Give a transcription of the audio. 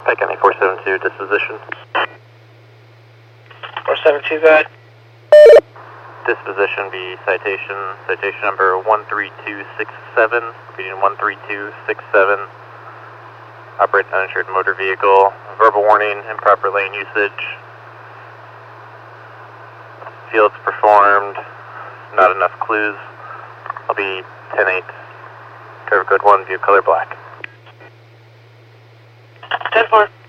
Pike County 472, disposition. 472, go ahead. Disposition be citation number 13267, repeating 13267. Operates uninsured motor vehicle, verbal warning, improper lane usage. Fields performed, not enough clues. I'll be 10-8, cover code 1, view color black. 10-4.